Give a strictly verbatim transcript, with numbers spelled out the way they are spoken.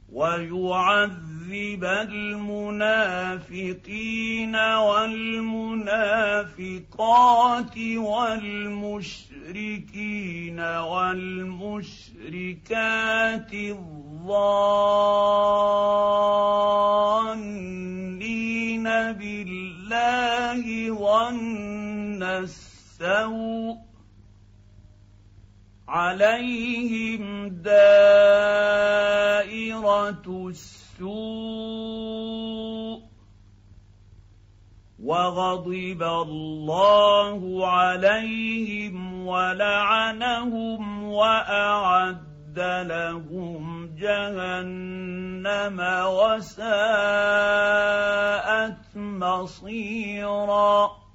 ويعذب المنافقين والمنافقات والمشركين والمشركات الظانين بالله ظن السوء عليهم دائرة السوء وغضب الله عليهم ولعنهم وأعد لهم جهنم وساءت مصيرا.